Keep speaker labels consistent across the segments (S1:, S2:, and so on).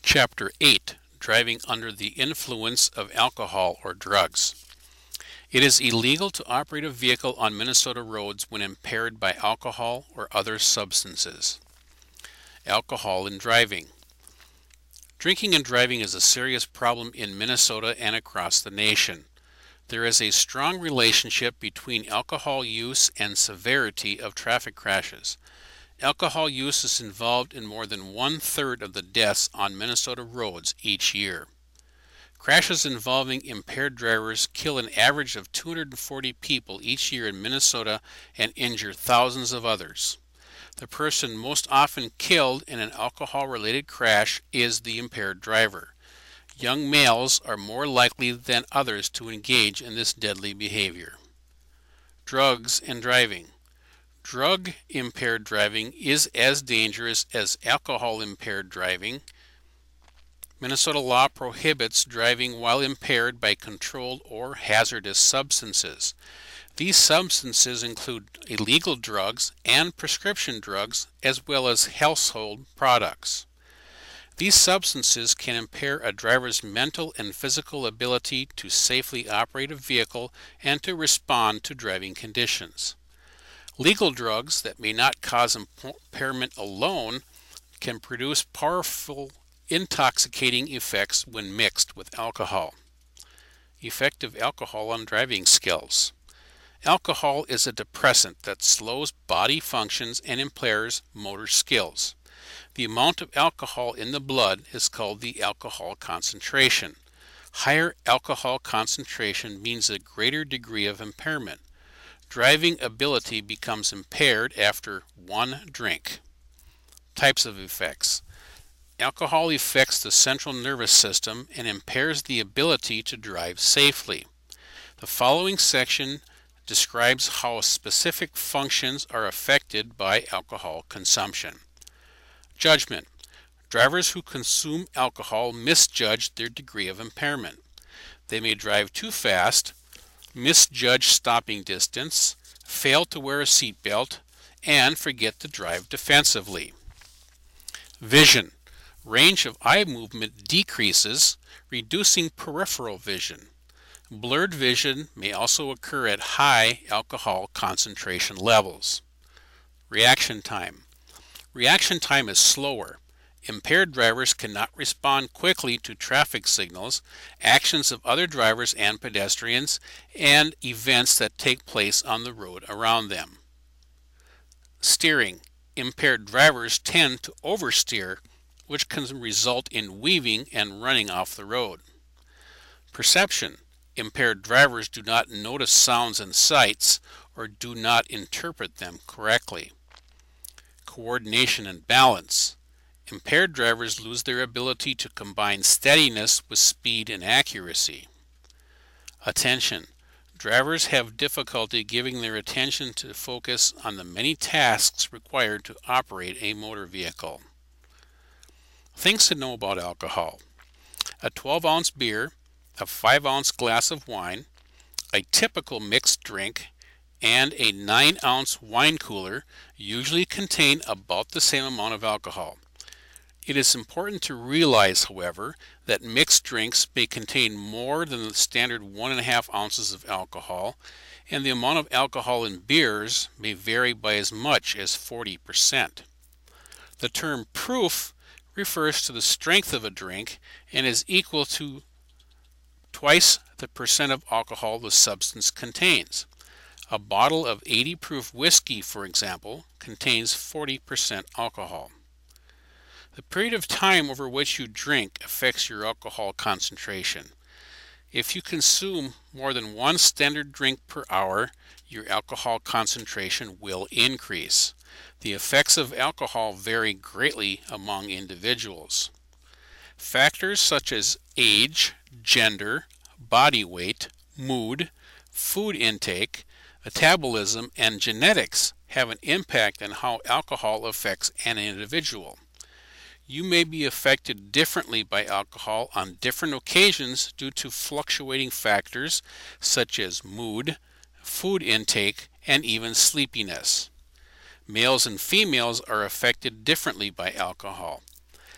S1: Chapter 8. Driving under the influence of alcohol or drugs. It is illegal to operate a vehicle on Minnesota roads when impaired by alcohol or other substances. Alcohol in driving. Drinking and driving is a serious problem in Minnesota and across the nation. There is a strong relationship between alcohol use and severity of traffic crashes. Alcohol use is involved in more than 1/3 of the deaths on Minnesota roads each year. Crashes involving impaired drivers kill an average of 240 people each year in Minnesota and injure thousands of others. The person most often killed in an alcohol-related crash is the impaired driver. Young males are more likely than others to engage in this deadly behavior. Drugs and driving. Drug-impaired driving is as dangerous as alcohol-impaired driving. Minnesota law prohibits driving while impaired by controlled or hazardous substances. These substances include illegal drugs and prescription drugs, as well as household products. These substances can impair a driver's mental and physical ability to safely operate a vehicle and to respond to driving conditions. Legal drugs that may not cause impairment alone can produce powerful intoxicating effects when mixed with alcohol. Effect of alcohol on driving skills. Alcohol is a depressant that slows body functions and impairs motor skills. The amount of alcohol in the blood is called the alcohol concentration. Higher alcohol concentration means a greater degree of impairment. Driving ability becomes impaired after one drink. Types of effects. Alcohol affects the central nervous system and impairs the ability to drive safely. The following section describes how specific functions are affected by alcohol consumption. Judgment. Drivers who consume alcohol misjudge their degree of impairment. They may drive too fast, misjudge stopping distance, fail to wear a seatbelt, and forget to drive defensively. Vision. Range of eye movement decreases, reducing peripheral vision. Blurred vision may also occur at high alcohol concentration levels. Reaction time. Reaction time is slower. Impaired drivers cannot respond quickly to traffic signals, actions of other drivers and pedestrians, and events that take place on the road around them. Steering. Impaired drivers tend to oversteer, which can result in weaving and running off the road. Perception. Impaired drivers do not notice sounds and sights or do not interpret them correctly. Coordination and balance. Impaired drivers lose their ability to combine steadiness with speed and accuracy. Attention. Drivers have difficulty giving their attention to focus on the many tasks required to operate a motor vehicle. Things to know about alcohol. A 12-ounce beer, a 5-ounce glass of wine, a typical mixed drink, and a 9-ounce wine cooler usually contain about the same amount of alcohol. It is important to realize, however, that mixed drinks may contain more than the standard 1.5 ounces of alcohol, and the amount of alcohol in beers may vary by as much as 40%. The term proof refers to the strength of a drink and is equal to twice the percent of alcohol the substance contains. A bottle of 80 proof whiskey, for example, contains 40% alcohol. The period of time over which you drink affects your alcohol concentration. If you consume more than one standard drink per hour, your alcohol concentration will increase. The effects of alcohol vary greatly among individuals. Factors such as age, gender, body weight, mood, food intake, metabolism, and genetics have an impact on how alcohol affects an individual. You may be affected differently by alcohol on different occasions due to fluctuating factors such as mood, food intake, and even sleepiness. Males and females are affected differently by alcohol.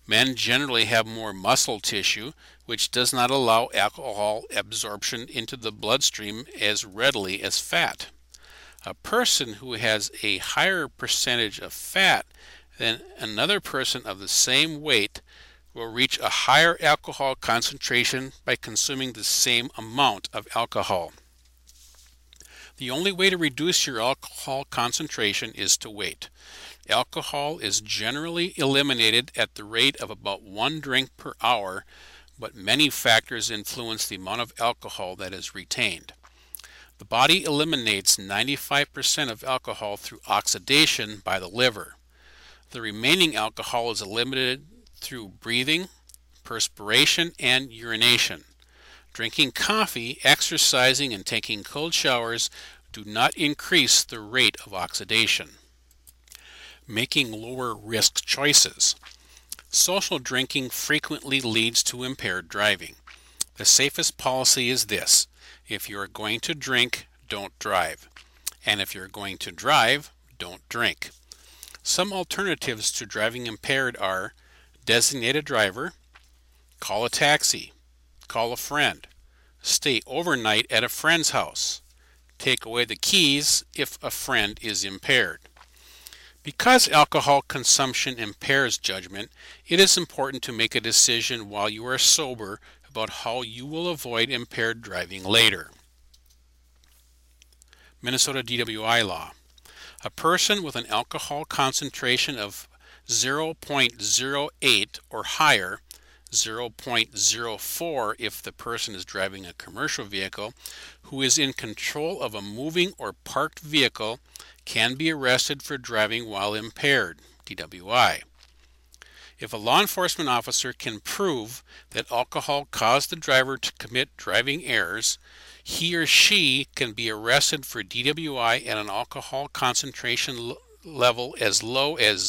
S1: Men generally have more muscle tissue, which does not allow alcohol absorption into the bloodstream as readily as fat. A person who has a higher percentage of fat than another person of the same weight will reach a higher alcohol concentration by consuming the same amount of alcohol. The only way to reduce your alcohol concentration is to wait. Alcohol is generally eliminated at the rate of about 1 drink per hour, but many factors influence the amount of alcohol that is retained. The body eliminates 95% of alcohol through oxidation by the liver. The remaining alcohol is eliminated through breathing, perspiration, and urination. Drinking coffee, exercising, and taking cold showers do not increase the rate of oxidation. Making lower risk choices. Social drinking frequently leads to impaired driving. The safest policy is this: if you are going to drink, don't drive. And if you're going to drive, don't drink. Some alternatives to driving impaired are designate a driver, call a taxi, call a friend, stay overnight at a friend's house, take away the keys if a friend is impaired. Because alcohol consumption impairs judgment, it is important to make a decision while you are sober about how you will avoid impaired driving later. Minnesota DWI law. A person with an alcohol concentration of 0.08 or higher, 0.04 if the person is driving a commercial vehicle, who is in control of a moving or parked vehicle can be arrested for driving while impaired, DWI. If a law enforcement officer can prove that alcohol caused the driver to commit driving errors, he or she can be arrested for DWI at an alcohol concentration level as low as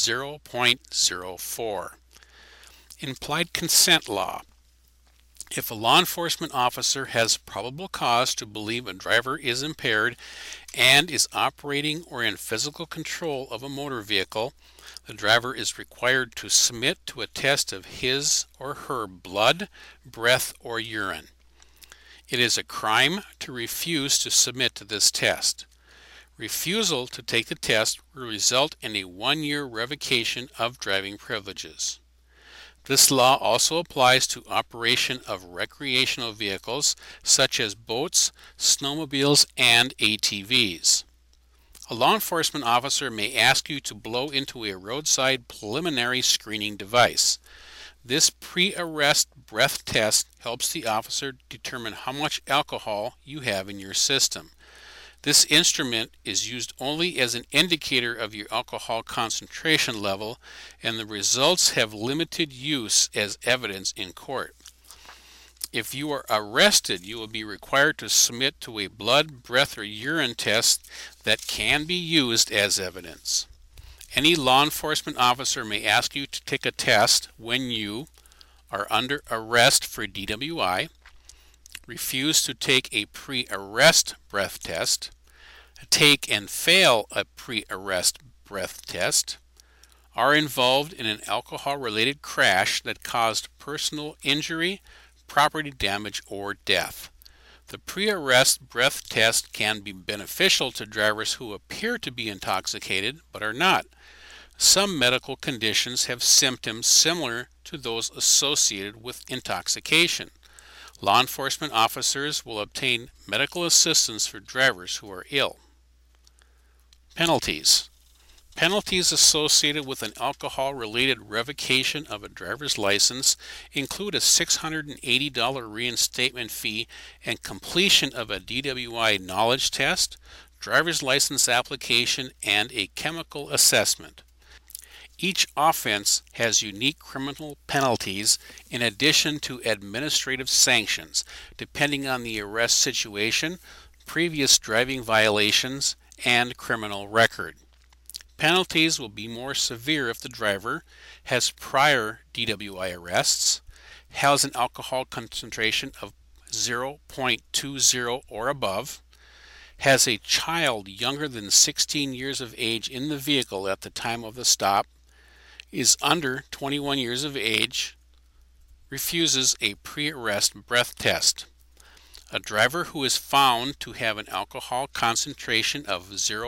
S1: 0.04. Implied consent law. If a law enforcement officer has probable cause to believe a driver is impaired and is operating or in physical control of a motor vehicle, the driver is required to submit to a test of his or her blood, breath, or urine. It is a crime to refuse to submit to this test. Refusal to take the test will result in a 1-year revocation of driving privileges. This law also applies to operation of recreational vehicles such as boats, snowmobiles, and ATVs. A law enforcement officer may ask you to blow into a roadside preliminary screening device. This pre-arrest breath test helps the officer determine how much alcohol you have in your system. This instrument is used only as an indicator of your alcohol concentration level, and the results have limited use as evidence in court. If you are arrested, you will be required to submit to a blood, breath, or urine test that can be used as evidence. Any law enforcement officer may ask you to take a test when you are under arrest for DWI, refuse to take a pre-arrest breath test, take and fail a pre-arrest breath test, are involved in an alcohol-related crash that caused personal injury, property damage, or death. The pre-arrest breath test can be beneficial to drivers who appear to be intoxicated but are not. Some medical conditions have symptoms similar to those associated with intoxication. Law enforcement officers will obtain medical assistance for drivers who are ill. Penalties. Penalties associated with an alcohol-related revocation of a driver's license include a $680 reinstatement fee and completion of a DWI knowledge test, driver's license application, and a chemical assessment. Each offense has unique criminal penalties in addition to administrative sanctions, depending on the arrest situation, previous driving violations, and criminal record. Penalties will be more severe if the driver has prior DWI arrests, has an alcohol concentration of 0.20 or above, has a child younger than 16 years of age in the vehicle at the time of the stop, is under 21 years of age, refuses a pre-arrest breath test. A driver who is found to have an alcohol concentration of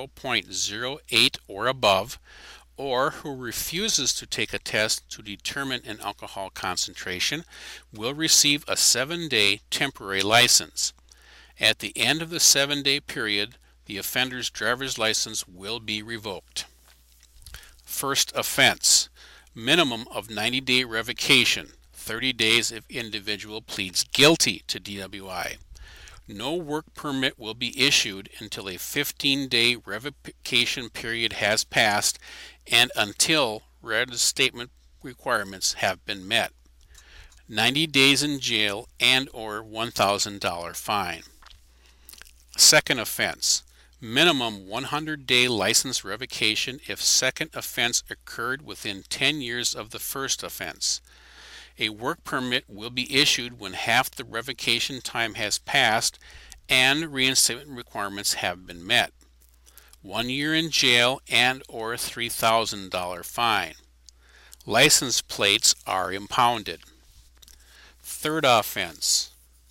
S1: 0.08 or above, or who refuses to take a test to determine an alcohol concentration, will receive a 7-day temporary license. At the end of the 7-day period, the offender's driver's license will be revoked. First offense: minimum of 90-day revocation, 30 days if individual pleads guilty to DWI. No work permit will be issued until a 15-day revocation period has passed and until reinstatement requirements have been met. 90 days in jail and or $1,000 fine. Second offense: minimum 100-day license revocation if second offense occurred within 10 years of the first offense. A work permit will be issued when half the revocation time has passed and reinstatement requirements have been met. 1 year in jail and or $3,000 fine. License plates are impounded. Third offense: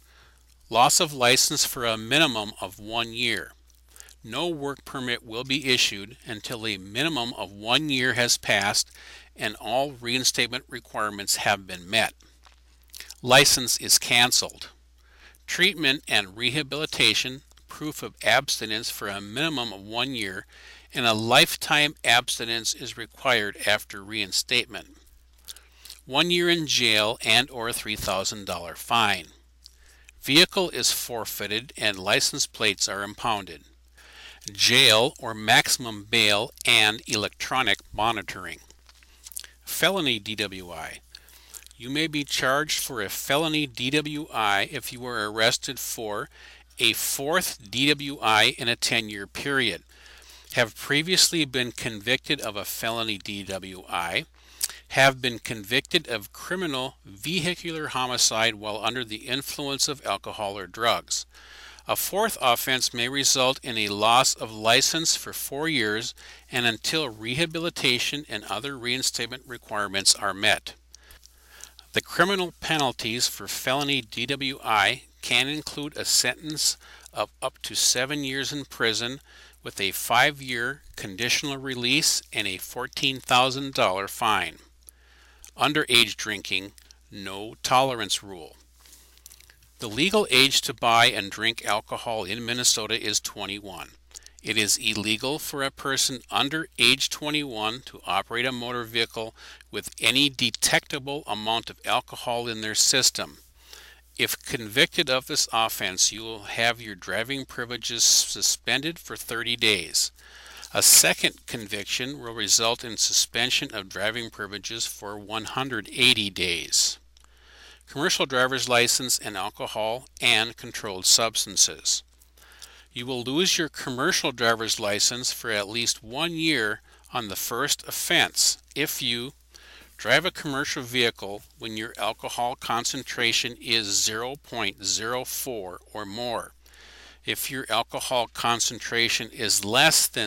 S1: loss of license for a minimum of 1 year. No work permit will be issued until a minimum of 1 year has passed and all reinstatement requirements have been met. License is canceled. Treatment and rehabilitation, proof of abstinence for a minimum of 1 year, and a lifetime abstinence is required after reinstatement. 1 year in jail and or $3,000 fine. Vehicle is forfeited and license plates are impounded. Jail or maximum bail and electronic monitoring. Felony DWI. You may be charged for a felony DWI if you were arrested for a fourth DWI in a 10-year period, have previously been convicted of a felony DWI, have been convicted of criminal vehicular homicide while under the influence of alcohol or drugs. A fourth offense may result in a loss of license for 4 years and until rehabilitation and other reinstatement requirements are met. The criminal penalties for felony DWI can include a sentence of up to 7 years in prison with a 5-year conditional release and a $14,000 fine. Underage drinking, no tolerance rule. The legal age to buy and drink alcohol in Minnesota is 21. It is illegal for a person under age 21 to operate a motor vehicle with any detectable amount of alcohol in their system. If convicted of this offense, you will have your driving privileges suspended for 30 days. A second conviction will result in suspension of driving privileges for 180 days. Commercial driver's license and alcohol and controlled substances. You will lose your commercial driver's license for at least 1 year on the first offense if you drive a commercial vehicle when your alcohol concentration is 0.04 or more. If your alcohol concentration is less than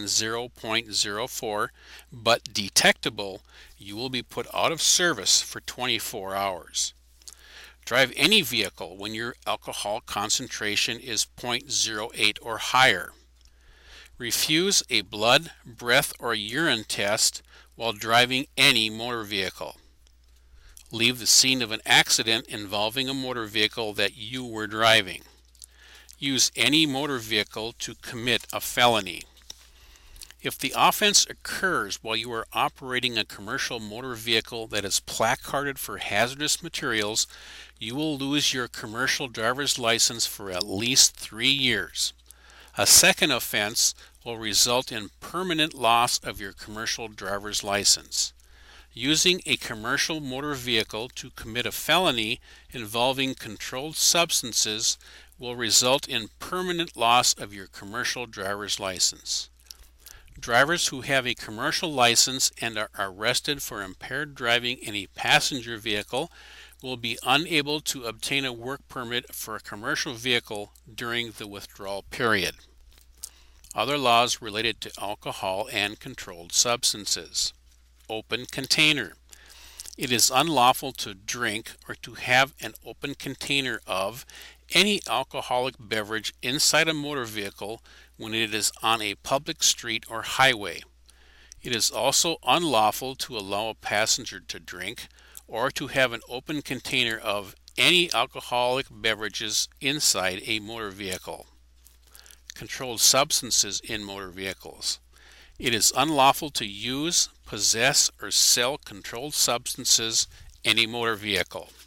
S1: 0.04 but detectable, you will be put out of service for 24 hours. Drive any vehicle when your alcohol concentration is 0.08 or higher. Refuse a blood, breath, or urine test while driving any motor vehicle. Leave the scene of an accident involving a motor vehicle that you were driving. Use any motor vehicle to commit a felony. If the offense occurs while you are operating a commercial motor vehicle that is placarded for hazardous materials, you will lose your commercial driver's license for at least 3 years. A second offense will result in permanent loss of your commercial driver's license. Using a commercial motor vehicle to commit a felony involving controlled substances will result in permanent loss of your commercial driver's license. Drivers who have a commercial license and are arrested for impaired driving in a passenger vehicle will be unable to obtain a work permit for a commercial vehicle during the withdrawal period. Other laws related to alcohol and controlled substances. open container. It is unlawful to drink or to have an open container of any alcoholic beverage inside a motor vehicle when it is on a public street or highway. It is also unlawful to allow a passenger to drink or to have an open container of any alcoholic beverages inside a motor vehicle. Controlled substances in motor vehicles. It is unlawful to use, possess, or sell controlled substances in a motor vehicle.